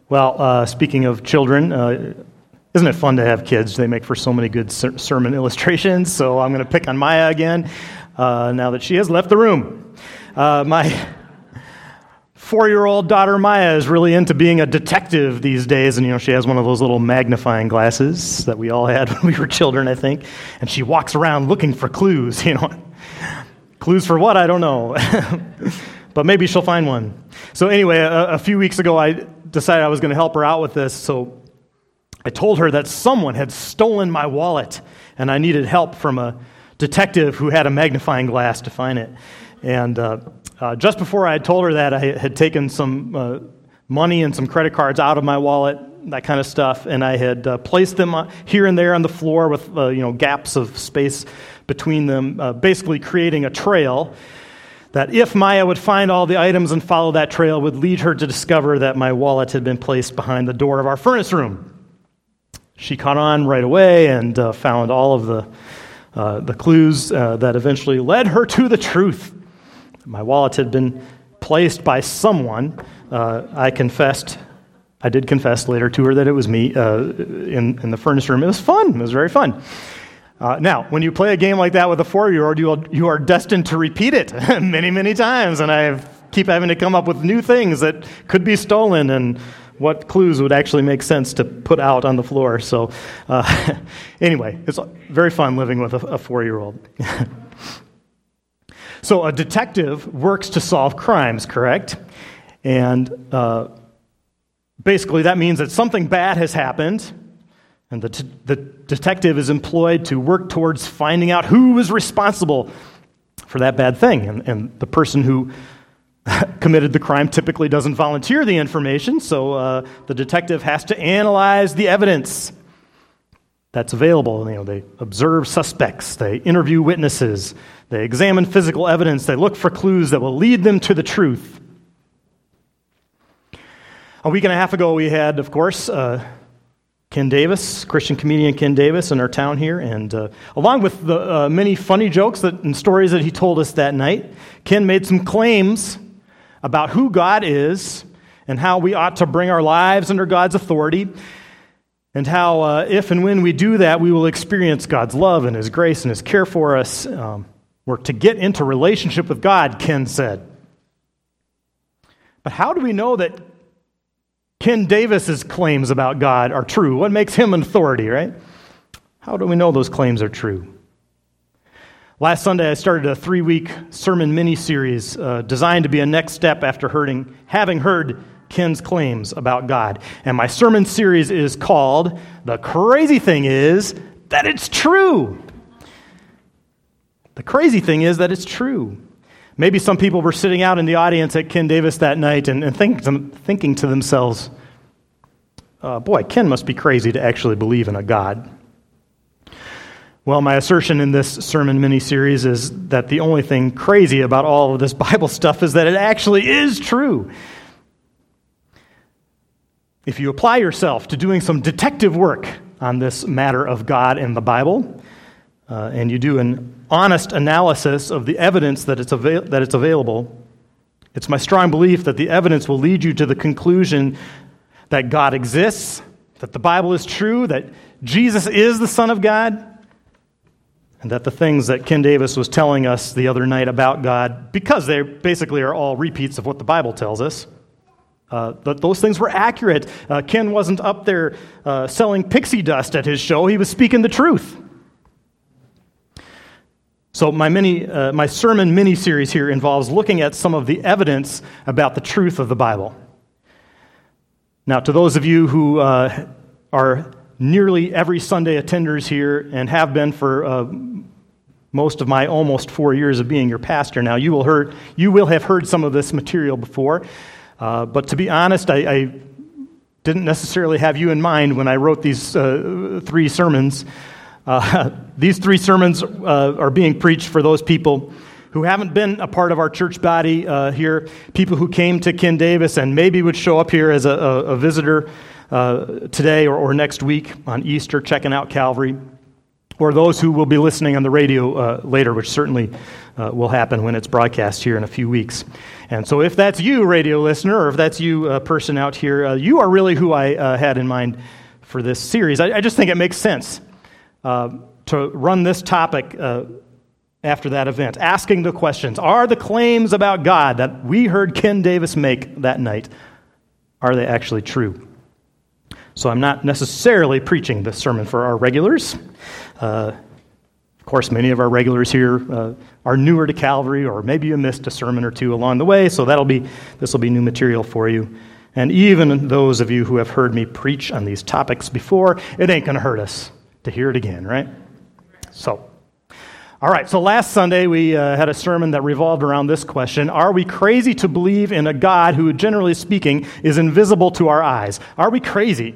Well, speaking of children, isn't it fun to have kids? They make for so many good sermon illustrations, so I'm going to pick on Maya again now that she has left the room. My 4-year-old daughter Maya is really into being a detective these days, and she has one of those little magnifying glasses that we all had when we were children, I think, and she walks around looking for clues, Clues for what? I don't know. But maybe she'll find one. So anyway, a few weeks ago, I decided I was going to help her out with this, so I told her that someone had stolen my wallet, and I needed help from a detective who had a magnifying glass to find it. And just before I had told her that, I had taken some money and some credit cards out of my wallet, that kind of stuff, and I had placed them here and there on the floor with gaps of space between them, basically creating a trail that if Maya would find all the items and follow that trail would lead her to discover that my wallet had been placed behind the door of our furnace room. She caught on right away and found all of the clues that eventually led her to the truth. My wallet had been placed by someone. I did confess later to her that it was me in the furnace room. It was fun. It was very fun. Now, when you play a game like that with a 4-year-old, you are destined to repeat it many, many times, and I keep having to come up with new things that could be stolen and what clues would actually make sense to put out on the floor. So anyway, it's very fun living with a 4-year-old. So a detective works to solve crimes, correct? And basically that means that something bad has happened, and the detective is employed to work towards finding out who is responsible for that bad thing. And the person who committed the crime typically doesn't volunteer the information, so the detective has to analyze the evidence that's available. They observe suspects, they interview witnesses, they examine physical evidence, they look for clues that will lead them to the truth. A week and a half ago, we had, of course, Ken Davis, Christian comedian Ken Davis, in our town here, and along with the many funny jokes and stories that he told us that night, Ken made some claims about who God is and how we ought to bring our lives under God's authority, and how if and when we do that, we will experience God's love and His grace and His care for us. We're to get into relationship with God, Ken said. But how do we know that Ken Davis's claims about God are true? What makes him an authority, right? How do we know those claims are true? Last Sunday, I started a 3-week sermon mini-series designed to be a next step after having heard Ken's claims about God. And my sermon series is called, "The Crazy Thing Is That It's True." The crazy thing is that it's true. Maybe some people were sitting out in the audience at Ken Davis that night and thinking to themselves, boy, Ken must be crazy to actually believe in a God. Well, my assertion in this sermon mini-series is that the only thing crazy about all of this Bible stuff is that it actually is true. If you apply yourself to doing some detective work on this matter of God and the Bible, and you do an honest analysis of the evidence that it's available, it's my strong belief that the evidence will lead you to the conclusion that God exists, that the Bible is true, that Jesus is the Son of God, and that the things that Ken Davis was telling us the other night about God, because they basically are all repeats of what the Bible tells us, that those things were accurate. Ken wasn't up there selling pixie dust at his show. He was speaking the truth. So my sermon mini-series here involves looking at some of the evidence about the truth of the Bible. Now, to those of you who are nearly every Sunday attenders here and have been for most of my almost 4 years of being your pastor now, you will have heard some of this material before. But to be honest, I didn't necessarily have you in mind when I wrote these 3 sermons. These 3 sermons are being preached for those people who haven't been a part of our church body here, people who came to Ken Davis and maybe would show up here as a visitor today or next week on Easter, checking out Calvary, or those who will be listening on the radio later, which certainly will happen when it's broadcast here in a few weeks. And so if that's you, radio listener, or if that's you, person out here, you are really who I had in mind for this series. I just think it makes sense to run this topic after that event, asking the questions, are the claims about God that we heard Ken Davis make that night, are they actually true? So I'm not necessarily preaching this sermon for our regulars. Of course, many of our regulars here are newer to Calvary, or maybe you missed a sermon or two along the way, so this will be new material for you. And even those of you who have heard me preach on these topics before, it ain't going to hurt us to hear it again, right? All right, so last Sunday we had a sermon that revolved around this question: are we crazy to believe in a God who, generally speaking, is invisible to our eyes? Are we crazy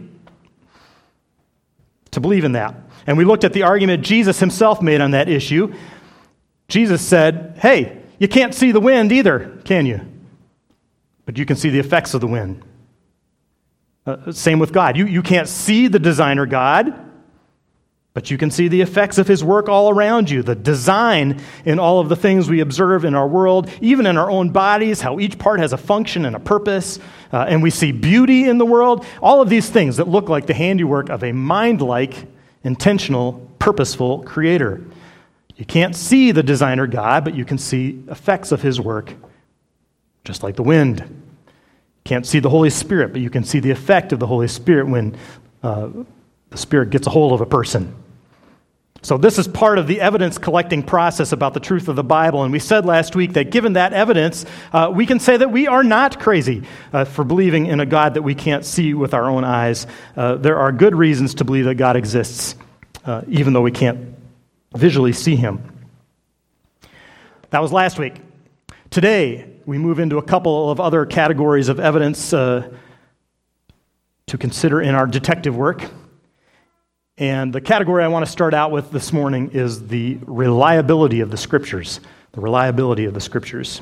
to believe in that? And we looked at the argument Jesus himself made on that issue. Jesus said, hey, you can't see the wind either, can you? But you can see the effects of the wind. Same with God. You can't see the designer God, but you can see the effects of his work all around you, the design in all of the things we observe in our world, even in our own bodies, how each part has a function and a purpose, and we see beauty in the world. All of these things that look like the handiwork of a mind-like, intentional, purposeful creator. You can't see the designer God, but you can see effects of his work, just like the wind. You can't see the Holy Spirit, but you can see the effect of the Holy Spirit when the Spirit gets a hold of a person. So this is part of the evidence-collecting process about the truth of the Bible, and we said last week that given that evidence, we can say that we are not crazy for believing in a God that we can't see with our own eyes. There are good reasons to believe that God exists, even though we can't visually see him. That was last week. Today, we move into a couple of other categories of evidence to consider in our detective work. And the category I want to start out with this morning is the reliability of the Scriptures. The reliability of the Scriptures.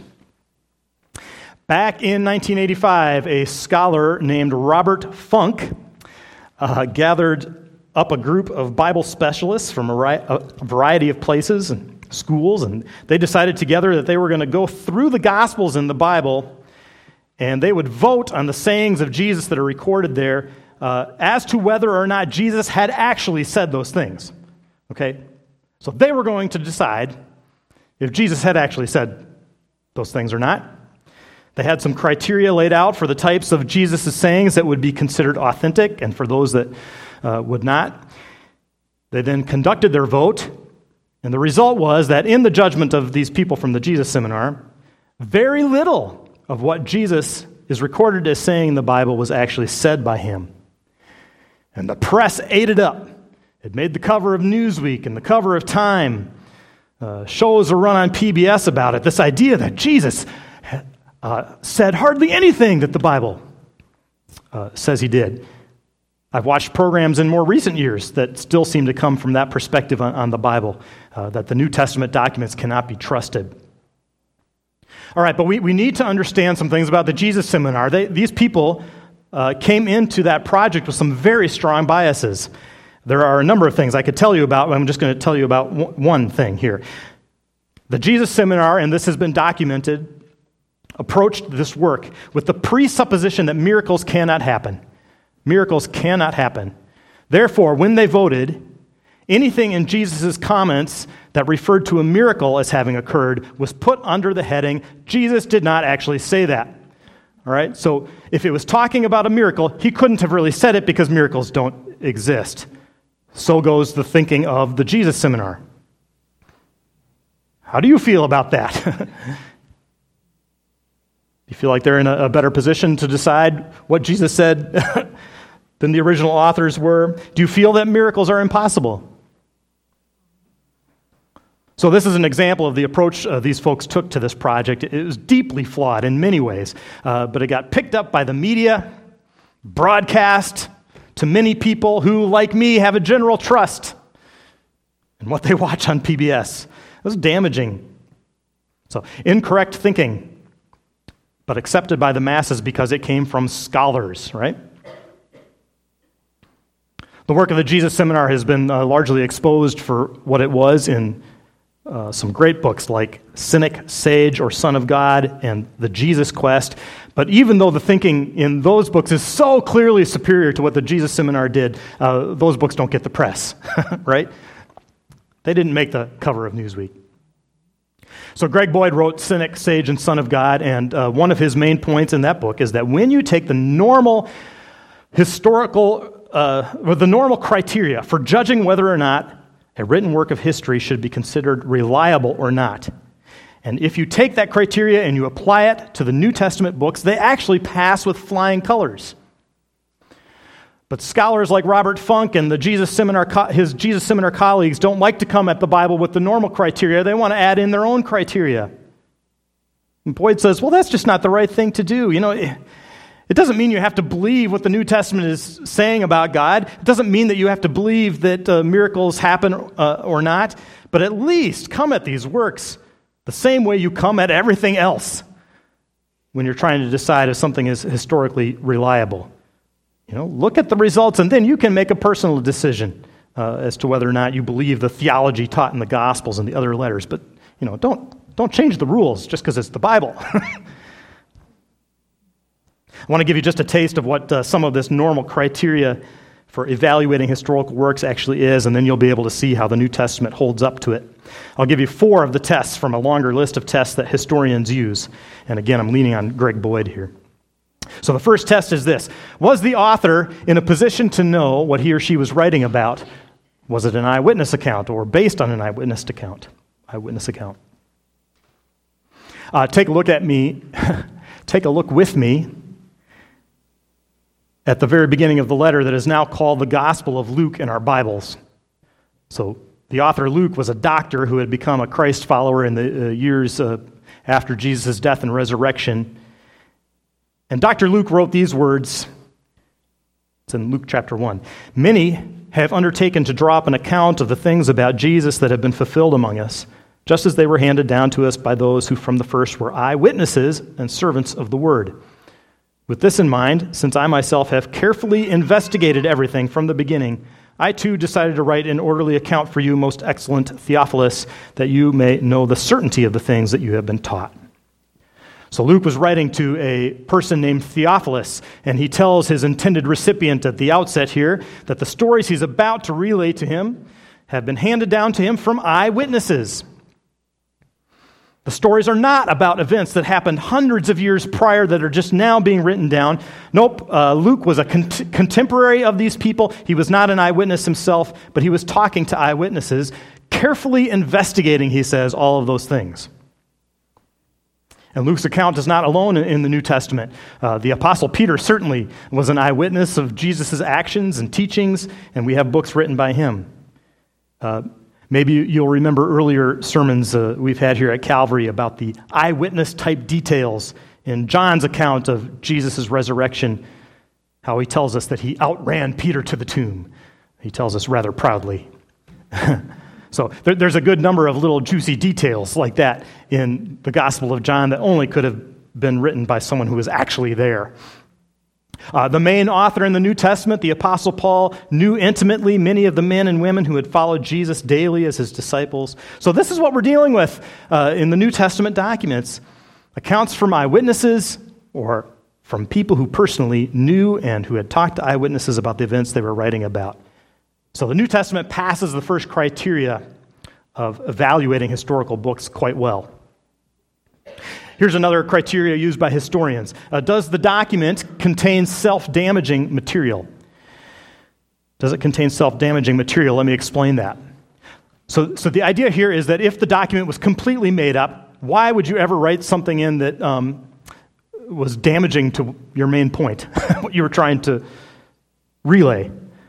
Back in 1985, a scholar named Robert Funk gathered up a group of Bible specialists from a variety of places and schools, and they decided together that they were going to go through the Gospels in the Bible, and they would vote on the sayings of Jesus that are recorded there as to whether or not Jesus had actually said those things. Okay? So they were going to decide if Jesus had actually said those things or not. They had some criteria laid out for the types of Jesus' sayings that would be considered authentic and for those that would not. They then conducted their vote, and the result was that in the judgment of these people from the Jesus Seminar, very little of what Jesus is recorded as saying in the Bible was actually said by him. And the press ate it up. It made the cover of Newsweek and the cover of Time. Shows are run on PBS about it. This idea that Jesus said hardly anything that the Bible says he did. I've watched programs in more recent years that still seem to come from that perspective on the Bible, that the New Testament documents cannot be trusted. All right, but we need to understand some things about the Jesus Seminar. These people came into that project with some very strong biases. There are a number of things I could tell you about, but I'm just going to tell you about one thing here. The Jesus Seminar, and this has been documented, approached this work with the presupposition that miracles cannot happen. Miracles cannot happen. Therefore, when they voted, anything in Jesus' comments that referred to a miracle as having occurred was put under the heading, Jesus did not actually say that. All right? So if it was talking about a miracle, he couldn't have really said it because miracles don't exist. So goes the thinking of the Jesus Seminar. How do you feel about that? Do you feel like they're in a better position to decide what Jesus said than the original authors were? Do you feel that miracles are impossible? So this is an example of the approach these folks took to this project. It was deeply flawed in many ways, but it got picked up by the media, broadcast to many people who, like me, have a general trust in what they watch on PBS. It was damaging. So incorrect thinking, but accepted by the masses because it came from scholars, right? The work of the Jesus Seminar has been largely exposed for what it was in some great books like Cynic, Sage, or Son of God, and The Jesus Quest. But even though the thinking in those books is so clearly superior to what the Jesus Seminar did, those books don't get the press, right? They didn't make the cover of Newsweek. So Greg Boyd wrote Cynic, Sage, and Son of God, and one of his main points in that book is that when you take the normal or the normal criteria for judging whether or not a written work of history should be considered reliable or not, and if you take that criteria and you apply it to the New Testament books, they actually pass with flying colors. But scholars like Robert Funk and his Jesus Seminar colleagues don't like to come at the Bible with the normal criteria. They want to add in their own criteria. And Boyd says, well, that's just not the right thing to do. It doesn't mean you have to believe what the New Testament is saying about God. It doesn't mean that you have to believe that miracles happen or not. But at least come at these works the same way you come at everything else when you're trying to decide if something is historically reliable. Look at the results, and then you can make a personal decision as to whether or not you believe the theology taught in the Gospels and the other letters. But, don't change the rules just because it's the Bible. I want to give you just a taste of what some of this normal criteria for evaluating historical works actually is, and then you'll be able to see how the New Testament holds up to it. I'll give you 4 of the tests from a longer list of tests that historians use. And again, I'm leaning on Greg Boyd here. So the first test is this. Was the author in a position to know what he or she was writing about? Was it an eyewitness account or based on an eyewitness account? Take a look with me at the very beginning of the letter that is now called the Gospel of Luke in our Bibles. So the author Luke was a doctor who had become a Christ follower in the years after Jesus' death and resurrection. And Dr. Luke wrote these words. It's in Luke chapter 1. Many have undertaken to draw up an account of the things about Jesus that have been fulfilled among us, just as they were handed down to us by those who from the first were eyewitnesses and servants of the word. With this in mind, since I myself have carefully investigated everything from the beginning, I too decided to write an orderly account for you, most excellent Theophilus, that you may know the certainty of the things that you have been taught. So Luke was writing to a person named Theophilus, and he tells his intended recipient at the outset here that the stories he's about to relay to him have been handed down to him from eyewitnesses. The stories are not about events that happened hundreds of years prior that are just now being written down. Nope, Luke was a contemporary of these people. He was not an eyewitness himself, but he was talking to eyewitnesses, carefully investigating, he says, all of those things. And Luke's account is not alone in the New Testament. The Apostle Peter certainly was an eyewitness of Jesus' actions and teachings, and we have books written by him. Maybe you'll remember earlier sermons we've had here at Calvary about the eyewitness-type details in John's account of Jesus' resurrection, how he tells us that he outran Peter to the tomb. He tells us rather proudly. So there's a good number of little juicy details like that in the Gospel of John that only could have been written by someone who was actually there. The main author in the New Testament, the Apostle Paul, knew intimately many of the men and women who had followed Jesus daily as his disciples. So this is what we're dealing with in the New Testament documents. Accounts from eyewitnesses or from people who personally knew and who had talked to eyewitnesses about the events they were writing about. So the New Testament passes the first criteria of evaluating historical books quite well. Here's another criteria used by historians. Does the document contain self-damaging material? Does it contain self-damaging material? Let me explain that. So the idea here is that if the document was completely made up, why would you ever write something in that was damaging to your main point, what you were trying to relay?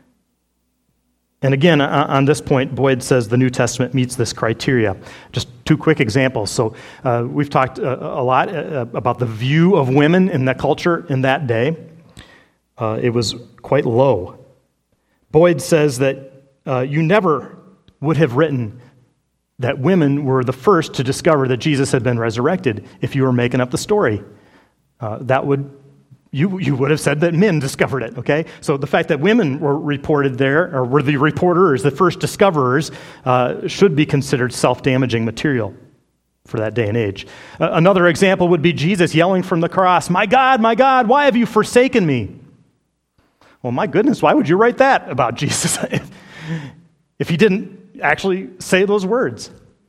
And again, on this point, Boyd says the New Testament meets this criteria. Just 2 quick examples. So we've talked a lot about the view of women in that culture in that day. It was quite low. Boyd says that you never would have written that women were the first to discover that Jesus had been resurrected if you were making up the story. That would you would have said that men discovered it, okay? So the fact that women were reported there, or were the reporters, the first discoverers, should be considered self-damaging material for that day and age. Another example would be Jesus yelling from the cross, my God, why have you forsaken me?" Well, my goodness, why would you write that about Jesus if he didn't actually say those words?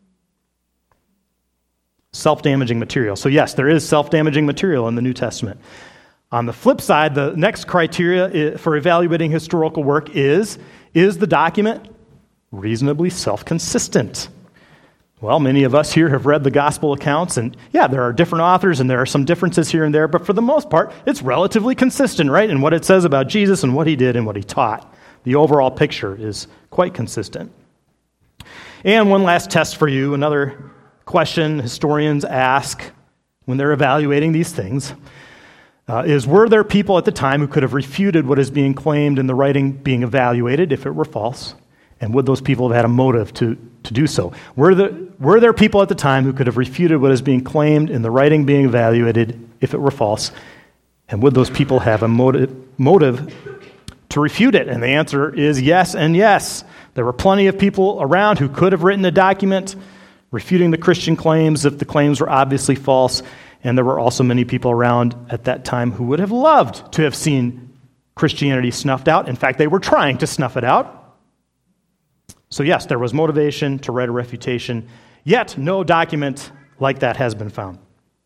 Self-damaging material. So yes, there is self-damaging material in the New Testament. On the flip side, the next criteria for evaluating historical work is the document reasonably self-consistent? Well, many of us here have read the gospel accounts, and yeah, there are different authors, and there are some differences here and there, but for the most part, it's relatively consistent, right, in what it says about Jesus and what he did and what he taught. The overall picture is quite consistent. And one last test for you, another question historians ask when they're evaluating these things, is were there people at the time who could have refuted what is being claimed in the writing being evaluated if it were false? And would those people have had a motive to do so? Were there people at the time who could have refuted what is being claimed in the writing being evaluated if it were false? And would those people have a motive to refute it? And the answer is yes and yes. There were plenty of people around who could have written a document refuting the Christian claims if the claims were obviously false. And there were also many people around at that time who would have loved to have seen Christianity snuffed out. In fact, they were trying to snuff it out. So yes, there was motivation to write a refutation, yet no document like that has been found.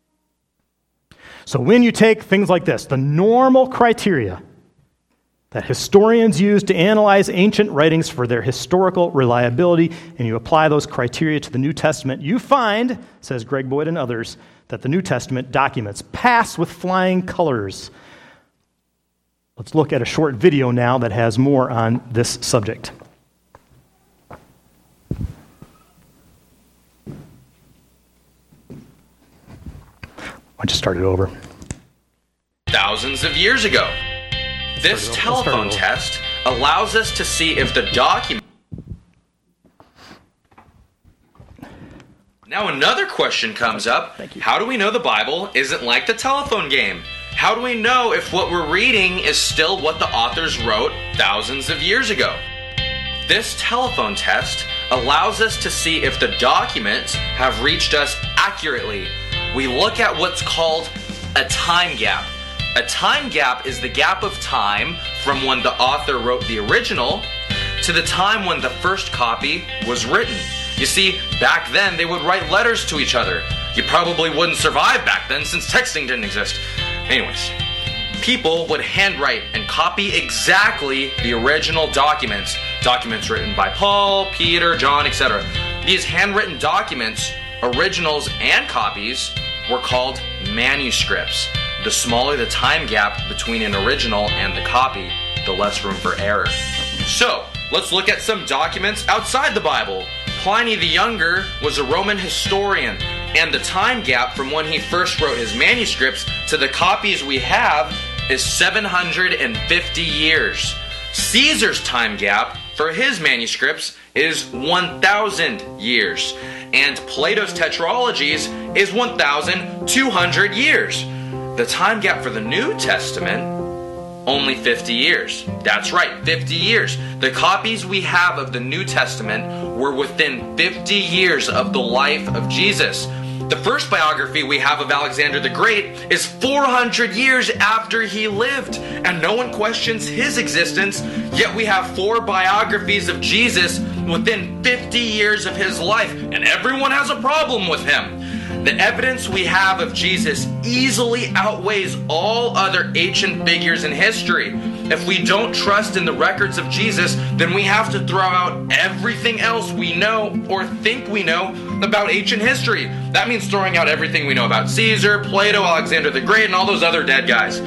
So when you take things like this, the normal criteria that historians use to analyze ancient writings for their historical reliability, and you apply those criteria to the New Testament, you find, says Greg Boyd and others, that the New Testament documents pass with flying colors. Let's look at a short video now that has more on this subject. I just started over. Thousands of years ago. This telephone test allows us to see if the document... Now another question comes up. How do we know the Bible isn't like the telephone game? How do we know if what we're reading is still what the authors wrote thousands of years ago? This telephone test allows us to see if the documents have reached us accurately. We look at what's called a time gap. A time gap is the gap of time from when the author wrote the original to the time when the first copy was written. You see, back then they would write letters to each other. You probably wouldn't survive back then since texting didn't exist. Anyways, people would handwrite and copy exactly the original documents written by Paul, Peter, John, etc. These handwritten documents, originals and copies, were called manuscripts. The smaller the time gap between an original and the copy, the less room for error. So, let's look at some documents outside the Bible. Pliny the Younger was a Roman historian, and the time gap from when he first wrote his manuscripts to the copies we have is 750 years. Caesar's time gap for his manuscripts is 1,000 years, and Plato's tetralogies is 1,200 years. The time gap for the New Testament, only 50 years. That's right, 50 years. The copies we have of the New Testament were within 50 years of the life of Jesus. The first biography we have of Alexander the Great is 400 years after he lived, and no one questions his existence, yet we have 4 biographies of Jesus within 50 years of his life, and everyone has a problem with him. The evidence we have of Jesus easily outweighs all other ancient figures in history. If we don't trust in the records of Jesus, then we have to throw out everything else we know or think we know about ancient history. That means throwing out everything we know about Caesar, Plato, Alexander the Great, and all those other dead guys.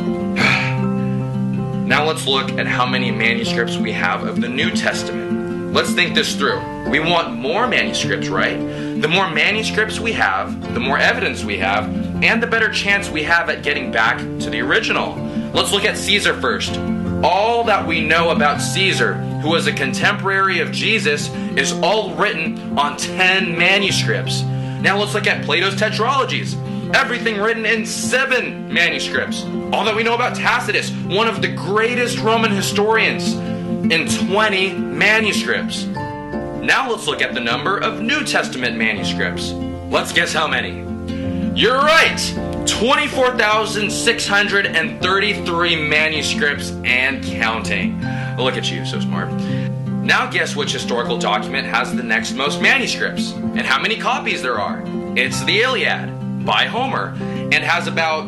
Now let's look at how many manuscripts we have of the New Testament. Let's think this through. We want more manuscripts, right? The more manuscripts we have, the more evidence we have, and the better chance we have at getting back to the original. Let's look at Caesar first. All that we know about Caesar, who was a contemporary of Jesus, is all written on 10 manuscripts. Now let's look at Plato's tetralogies. Everything written in 7 manuscripts. All that we know about Tacitus, one of the greatest Roman historians, in 20 manuscripts. Now let's look at the number of New Testament manuscripts. Let's guess how many. You're right! 24,633 manuscripts and counting. Look at you, so smart. Now guess which historical document has the next most manuscripts and how many copies there are. It's the Iliad by Homer and has about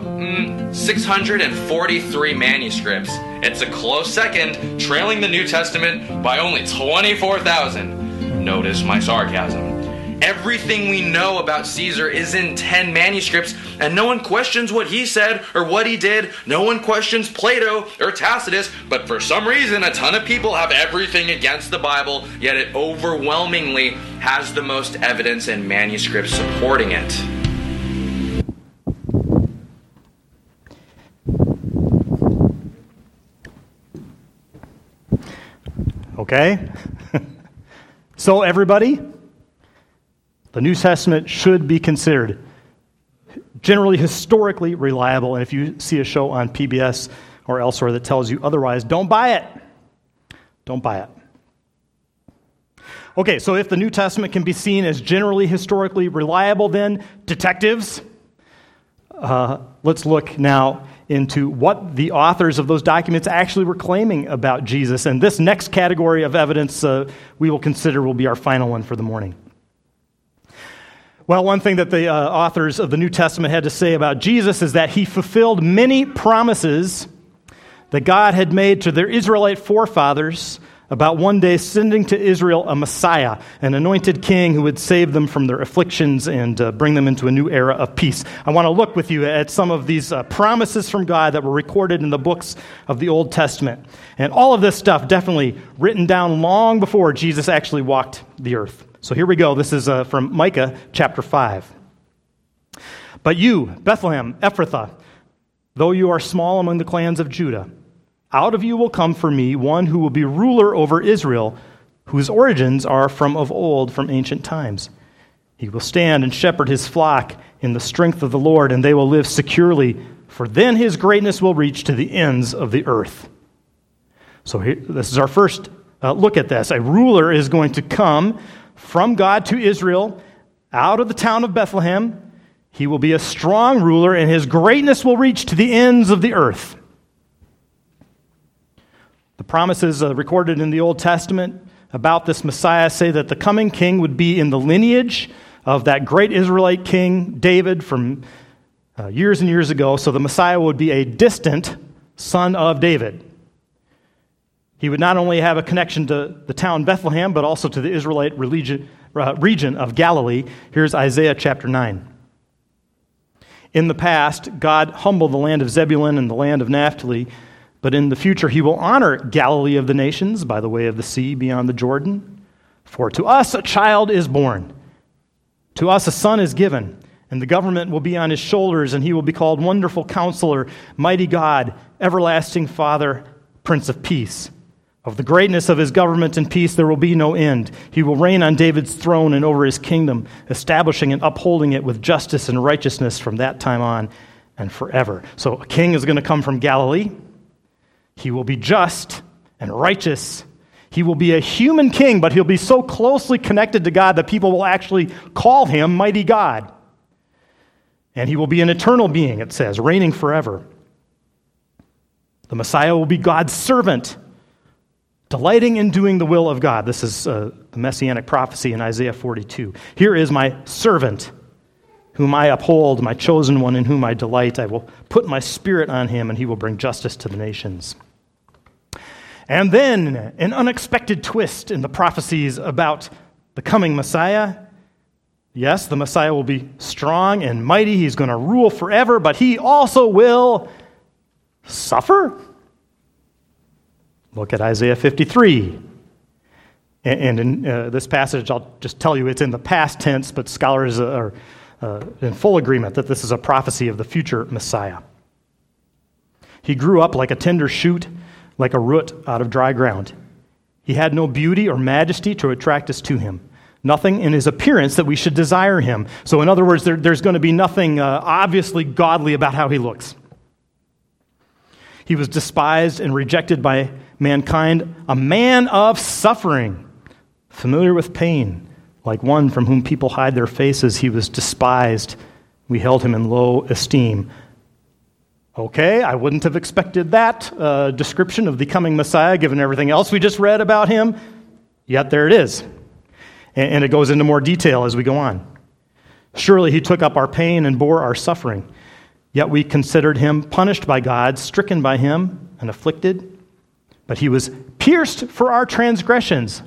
643 manuscripts. It's a close second, trailing the New Testament by only 24,000. Notice my sarcasm. Everything we know about Caesar is in 10 manuscripts, and no one questions what he said or what he did. No one questions Plato or Tacitus, but for some reason a ton of people have everything against the Bible, yet it overwhelmingly has the most evidence and manuscripts supporting it. Okay? So everybody, the New Testament should be considered generally historically reliable, and if you see a show on PBS or elsewhere that tells you otherwise, don't buy it. Don't buy it. Okay, so if the New Testament can be seen as generally historically reliable, then detectives, let's look now into what the authors of those documents actually were claiming about Jesus. And this next category of evidence we will consider will be our final one for the morning. Well, one thing that the authors of the New Testament had to say about Jesus is that he fulfilled many promises that God had made to their Israelite forefathers about one day sending to Israel a Messiah, an anointed king who would save them from their afflictions and bring them into a new era of peace. I want to look with you at some of these promises from God that were recorded in the books of the Old Testament. And all of this stuff definitely written down long before Jesus actually walked the earth. So here we go. This is from Micah chapter 5. But you, Bethlehem, Ephrathah, though you are small among the clans of Judah, out of you will come for me one who will be ruler over Israel, whose origins are from of old, from ancient times. He will stand and shepherd his flock in the strength of the Lord, and they will live securely, for then his greatness will reach to the ends of the earth. So here, this is our first look at this. A ruler is going to come from God to Israel out of the town of Bethlehem. He will be a strong ruler, and his greatness will reach to the ends of the earth. The promises recorded in the Old Testament about this Messiah say that the coming king would be in the lineage of that great Israelite king David from years and years ago. So the Messiah would be a distant son of David. He would not only have a connection to the town Bethlehem, but also to the Israelite region of Galilee. Here's Isaiah chapter 9. In the past, God humbled the land of Zebulun and the land of Naphtali, but in the future he will honor Galilee of the nations by the way of the sea beyond the Jordan. For to us a child is born, to us a son is given, and the government will be on his shoulders, and he will be called Wonderful Counselor, Mighty God, Everlasting Father, Prince of Peace. Of the greatness of his government and peace there will be no end. He will reign on David's throne and over his kingdom, establishing and upholding it with justice and righteousness from that time on and forever. So a king is going to come from Galilee. He will be just and righteous. He will be a human king, but he'll be so closely connected to God that people will actually call him Mighty God. And he will be an eternal being, it says, reigning forever. The Messiah will be God's servant, delighting in doing the will of God. This is the messianic prophecy in Isaiah 42. Here is my servant, whom I uphold, my chosen one in whom I delight. I will put my spirit on him, and he will bring justice to the nations. And then an unexpected twist in the prophecies about the coming Messiah. Yes, the Messiah will be strong and mighty. He's going to rule forever, but he also will suffer. Look at Isaiah 53. And in this passage, I'll just tell you it's in the past tense, but scholars are in full agreement that this is a prophecy of the future Messiah. He grew up like a tender shoot, like a root out of dry ground. He had no beauty or majesty to attract us to him, Nothing in his appearance that we should desire him. So in other words, there's going to be nothing obviously godly about how he looks. He was despised and rejected by mankind, a man of suffering, familiar with pain, like one from whom people hide their faces. He was despised. We held him in low esteem. Okay, I wouldn't have expected that description of the coming Messiah, given everything else we just read about him. Yet there it is. And it goes into more detail as we go on. Surely he took up our pain and bore our suffering. Yet we considered him punished by God, stricken by him, and afflicted. But he was pierced for our transgressions.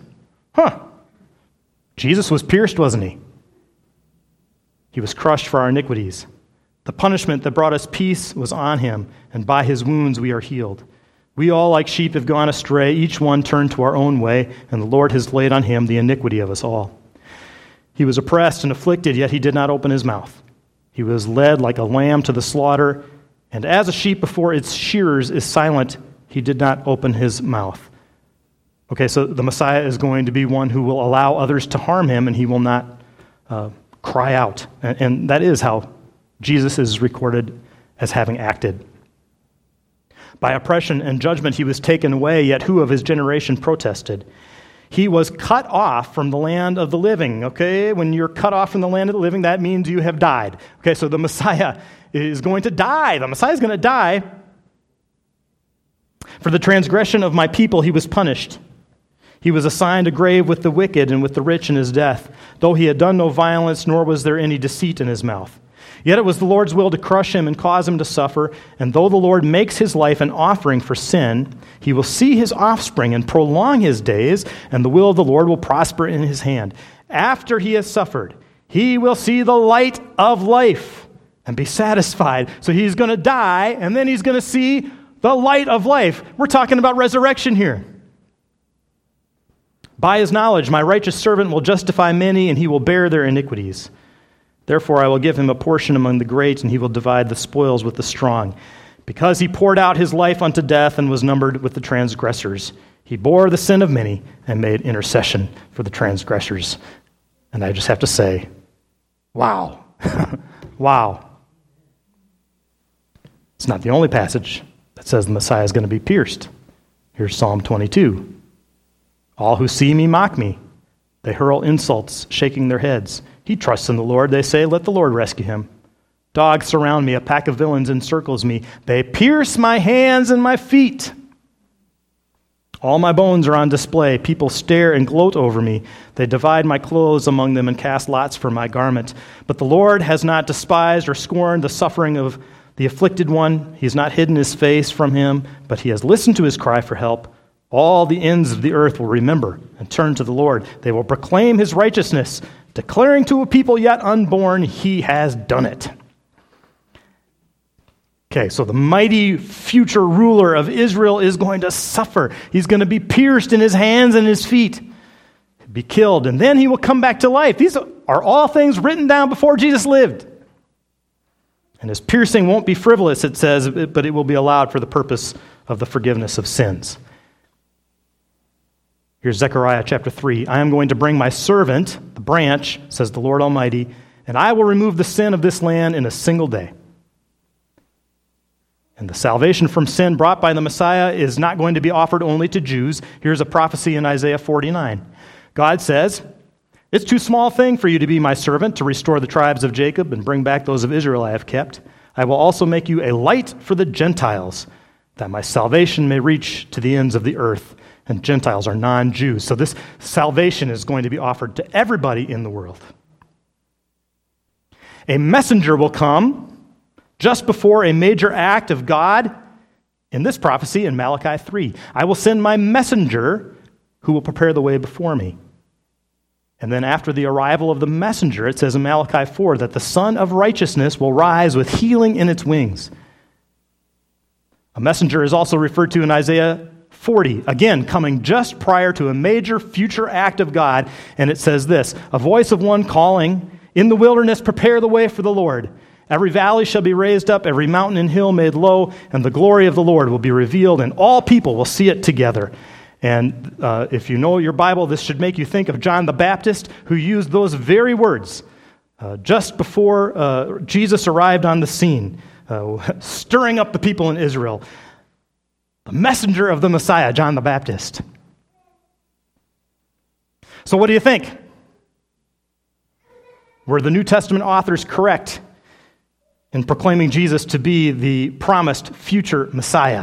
Jesus was pierced, wasn't he? He was crushed for our iniquities. The punishment that brought us peace was on him, and by his wounds we are healed. We all like sheep have gone astray, each one turned to our own way, and the Lord has laid on him the iniquity of us all. He was oppressed and afflicted, yet he did not open his mouth. He was led like a lamb to the slaughter, and as a sheep before its shearers is silent, he did not open his mouth. Okay, so the Messiah is going to be one who will allow others to harm him, and he will not cry out. And that is how Jesus is recorded as having acted. By oppression and judgment he was taken away, yet who of his generation protested? He was cut off from the land of the living. Okay, when you're cut off from the land of the living, that means you have died. Okay, so the Messiah is going to die. The Messiah is going to die. For the transgression of my people he was punished. He was assigned a grave with the wicked and with the rich in his death, though he had done no violence, nor was there any deceit in his mouth. Yet it was the Lord's will to crush him and cause him to suffer, and though the Lord makes his life an offering for sin, he will see his offspring and prolong his days, and the will of the Lord will prosper in his hand. After he has suffered, he will see the light of life and be satisfied. So he's going to die, and then he's going to see the light of life. We're talking about resurrection here. By his knowledge, my righteous servant will justify many, and he will bear their iniquities. Therefore, I will give him a portion among the great, and he will divide the spoils with the strong. Because he poured out his life unto death and was numbered with the transgressors, he bore the sin of many and made intercession for the transgressors. And I just have to say, wow. Wow. It's not the only passage that says the Messiah is going to be pierced. Here's Psalm 22. All who see me mock me. They hurl insults, shaking their heads. He trusts in the Lord. They say, let the Lord rescue him. Dogs surround me. A pack of villains encircles me. They pierce my hands and my feet. All my bones are on display. People stare and gloat over me. They divide my clothes among them and cast lots for my garment. But the Lord has not despised or scorned the suffering of the afflicted one. He has not hidden his face from him, but he has listened to his cry for help. All the ends of the earth will remember and turn to the Lord. They will proclaim his righteousness, declaring to a people yet unborn, he has done it. Okay, so the mighty future ruler of Israel is going to suffer. He's going to be pierced in his hands and his feet, be killed, and then he will come back to life. These are all things written down before Jesus lived. And his piercing won't be frivolous, it says, but it will be allowed for the purpose of the forgiveness of sins. Here's Zechariah chapter 3. I am going to bring my servant, the branch, says the Lord Almighty, and I will remove the sin of this land in a single day. And the salvation from sin brought by the Messiah is not going to be offered only to Jews. Here's a prophecy in Isaiah 49. God says, it's too small a thing for you to be my servant, to restore the tribes of Jacob and bring back those of Israel I have kept. I will also make you a light for the Gentiles, that my salvation may reach to the ends of the earth. And Gentiles are non-Jews. So this salvation is going to be offered to everybody in the world. A messenger will come just before a major act of God in this prophecy in Malachi 3. I will send my messenger who will prepare the way before me. And then after the arrival of the messenger, it says in Malachi 4 that the Son of Righteousness will rise with healing in its wings. A messenger is also referred to in Isaiah 40, again, coming just prior to a major future act of God, and it says this, a voice of one calling, in the wilderness, prepare the way for the Lord. Every valley shall be raised up, every mountain and hill made low, and the glory of the Lord will be revealed, and all people will see it together. And if you know your Bible, this should make you think of John the Baptist, who used those very words just before Jesus arrived on the scene, stirring up the people in Israel. The messenger of the Messiah, John the Baptist. So what do you think? Were the New Testament authors correct in proclaiming Jesus to be the promised future Messiah?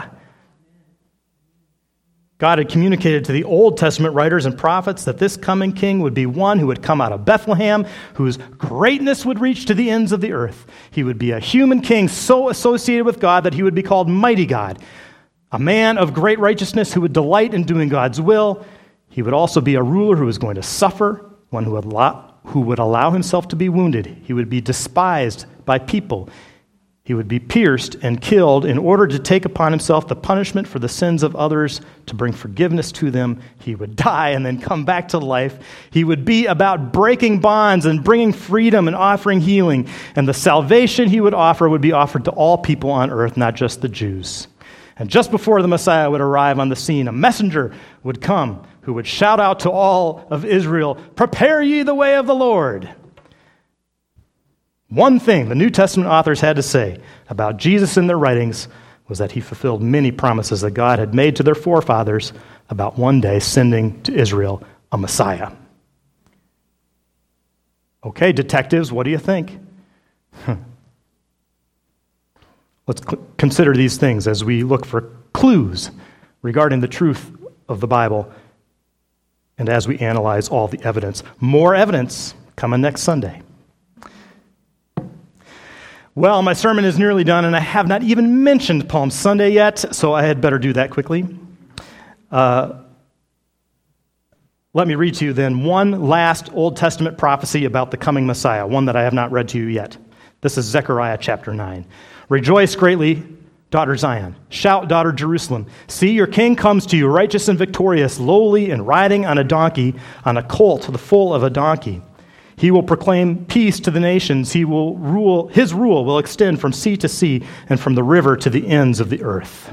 God had communicated to the Old Testament writers and prophets that this coming king would be one who would come out of Bethlehem, whose greatness would reach to the ends of the earth. He would be a human king so associated with God that he would be called Mighty God, a man of great righteousness who would delight in doing God's will. He would also be a ruler who was going to suffer, one who would allow himself to be wounded. He would be despised by people. He would be pierced and killed in order to take upon himself the punishment for the sins of others, to bring forgiveness to them. He would die and then come back to life. He would be about breaking bonds and bringing freedom and offering healing. And the salvation he would offer would be offered to all people on earth, not just the Jews. And just before the Messiah would arrive on the scene, a messenger would come who would shout out to all of Israel, "Prepare ye the way of the Lord." One thing the New Testament authors had to say about Jesus in their writings was that he fulfilled many promises that God had made to their forefathers about one day sending to Israel a Messiah. Okay, detectives, what do you think? Let's consider these things as we look for clues regarding the truth of the Bible and as we analyze all the evidence. More evidence coming next Sunday. Well, my sermon is nearly done, and I have not even mentioned Palm Sunday yet, so I had better do that quickly. Let me read to you then one last Old Testament prophecy about the coming Messiah, one that I have not read to you yet. This is Zechariah chapter 9. "Rejoice greatly, daughter Zion. Shout, daughter Jerusalem. See, your king comes to you, righteous and victorious, lowly and riding on a donkey, on a colt, the foal of a donkey. He will proclaim peace to the nations. His rule will extend from sea to sea and from the river to the ends of the earth."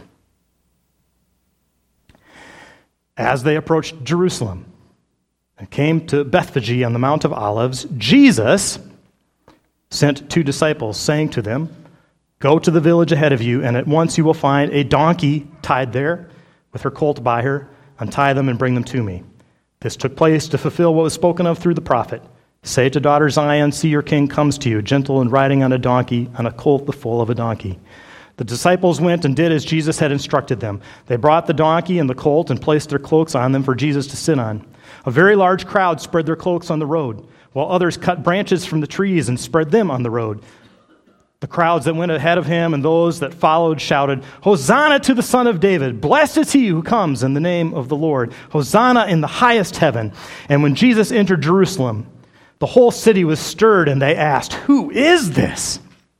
As they approached Jerusalem and came to Bethphage on the Mount of Olives, Jesus sent 2 disciples, saying to them, "Go to the village ahead of you, and at once you will find a donkey tied there, with her colt by her. Untie them and bring them to me." This took place to fulfill what was spoken of through the prophet. "Say to daughter Zion, see your king comes to you, gentle and riding on a donkey, on a colt the foal of a donkey." The disciples went and did as Jesus had instructed them. They brought the donkey and the colt and placed their cloaks on them for Jesus to sit on. A very large crowd spread their cloaks on the road, while others cut branches from the trees and spread them on the road. The crowds that went ahead of him and those that followed shouted, "Hosanna to the Son of David! Blessed is he who comes in the name of the Lord! Hosanna in the highest heaven!" And when Jesus entered Jerusalem, the whole city was stirred, and they asked, "Who is this?"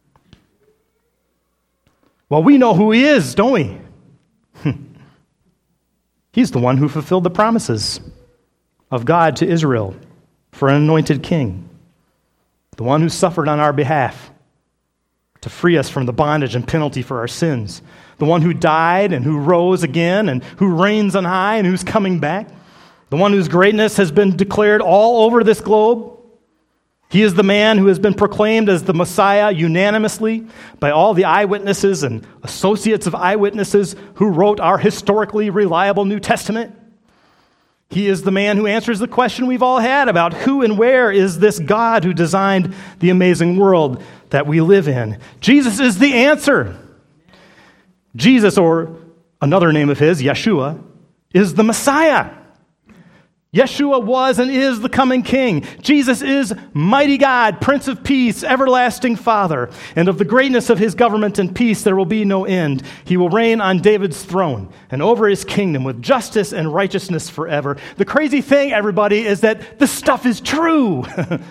Well, we know who he is, don't we? He's the one who fulfilled the promises of God to Israel for an anointed king. The one who suffered on our behalf to free us from the bondage and penalty for our sins. The one who died and who rose again and who reigns on high and who's coming back. The one whose greatness has been declared all over this globe. He is the man who has been proclaimed as the Messiah unanimously by all the eyewitnesses and associates of eyewitnesses who wrote our historically reliable New Testament. He is the man who answers the question we've all had about who and where is this God who designed the amazing world that we live in. Jesus is the answer. Jesus, or another name of his, Yeshua, is the Messiah. Yeshua was and is the coming king. Jesus is mighty God, Prince of Peace, everlasting Father. And of the greatness of his government and peace there will be no end. He will reign on David's throne and over his kingdom with justice and righteousness forever. The crazy thing, everybody, is that this stuff is true.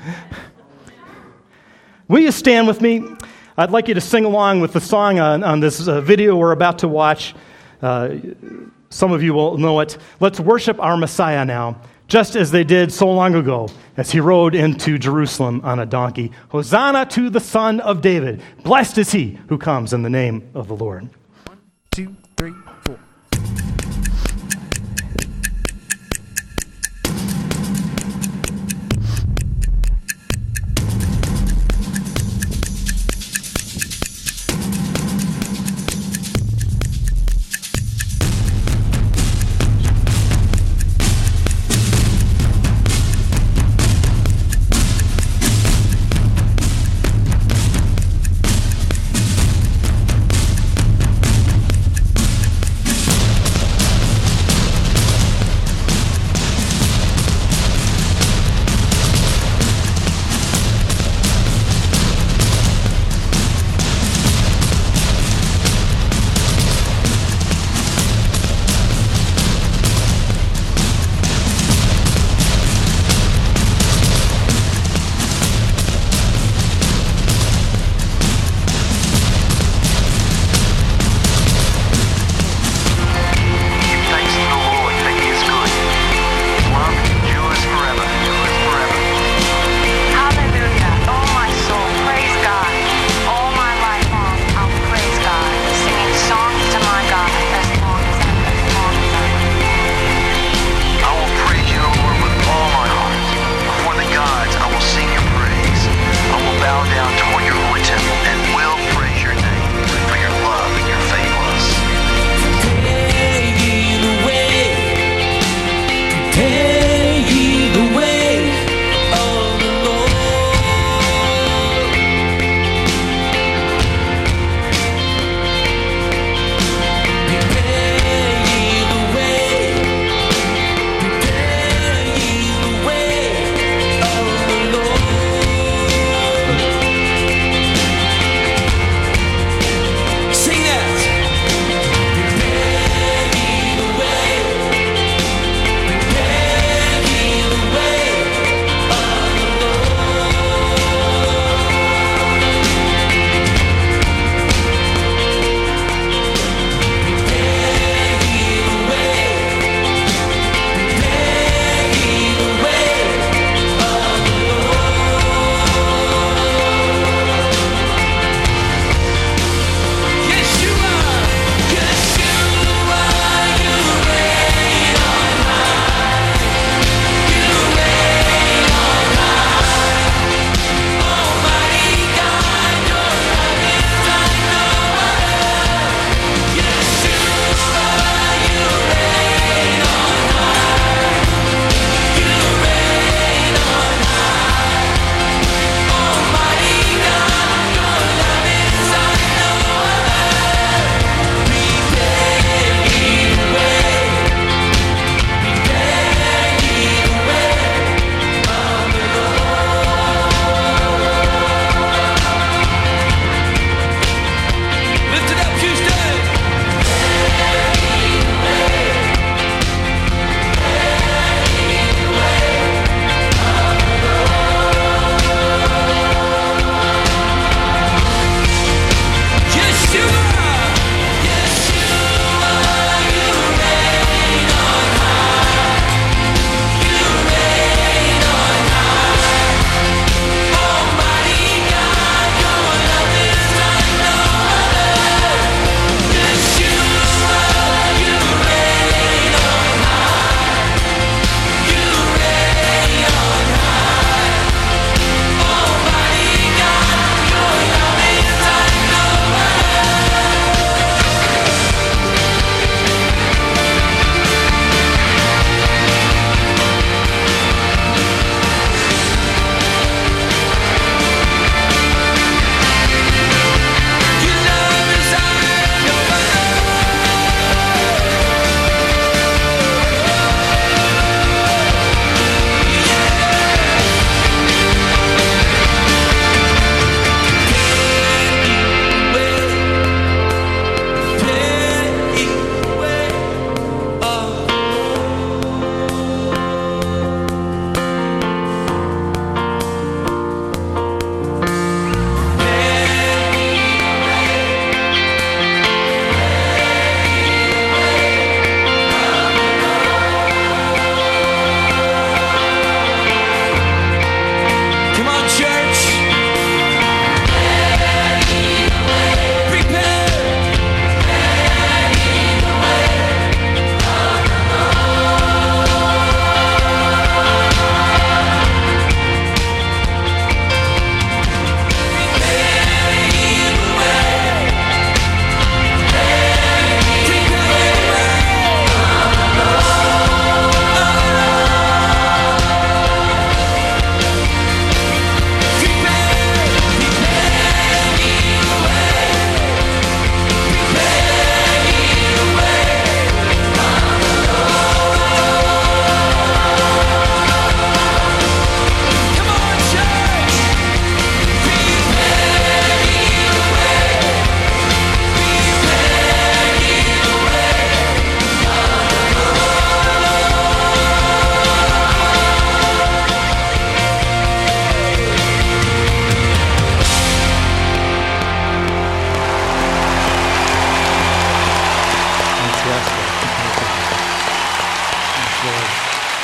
Will you stand with me? I'd like you to sing along with the song on this video we're about to watch. Some of you will know it. Let's worship our Messiah now, just as they did so long ago as he rode into Jerusalem on a donkey. Hosanna to the Son of David. Blessed is he who comes in the name of the Lord. 1, 2, 3, 4.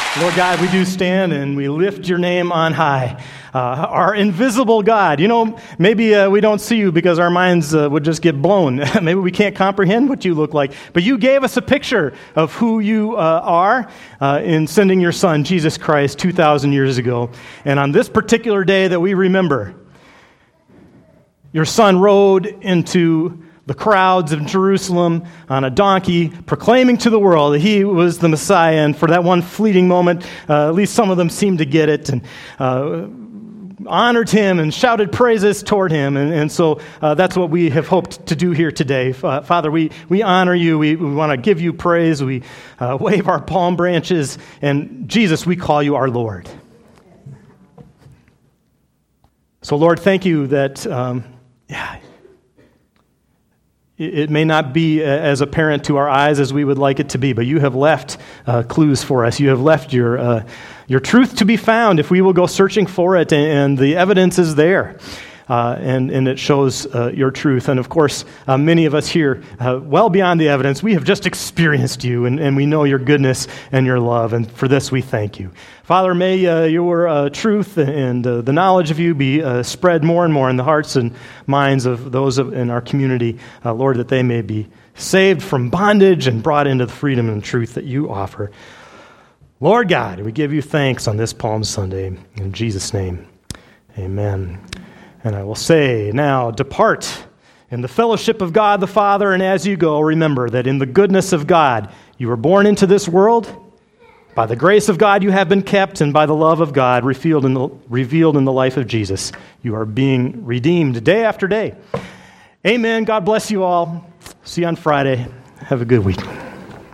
Lord God, we do stand and we lift your name on high. Our invisible God. Maybe we don't see you because our minds would just get blown. Maybe we can't comprehend what you look like. But you gave us a picture of who you are in sending your Son, Jesus Christ, 2,000 years ago. And on this particular day that we remember, your Son rode into the crowds of Jerusalem on a donkey, proclaiming to the world that he was the Messiah. And for that one fleeting moment, at least some of them seemed to get it, and honored him and shouted praises toward him. And so that's what we have hoped to do here today. Father, we honor you. We want to give you praise. We wave our palm branches. And Jesus, we call you our Lord. So, Lord, thank you that... It may not be as apparent to our eyes as we would like it to be, but you have left clues for us. You have left your truth to be found if we will go searching for it, and the evidence is there, and it shows your truth. And of course, many of us here, well beyond the evidence, we have just experienced you, and we know your goodness and your love, and for this we thank you. Father, may your truth and the knowledge of you be spread more and more in the hearts and minds of those in our community, Lord, that they may be saved from bondage and brought into the freedom and truth that you offer. Lord God, we give you thanks on this Palm Sunday. In Jesus' name, amen. And I will say now, depart in the fellowship of God the Father, and as you go, remember that in the goodness of God you were born into this world. By the grace of God you have been kept, and by the love of God revealed in the life of Jesus, you are being redeemed day after day. Amen. God bless you all. See you on Friday. Have a good week.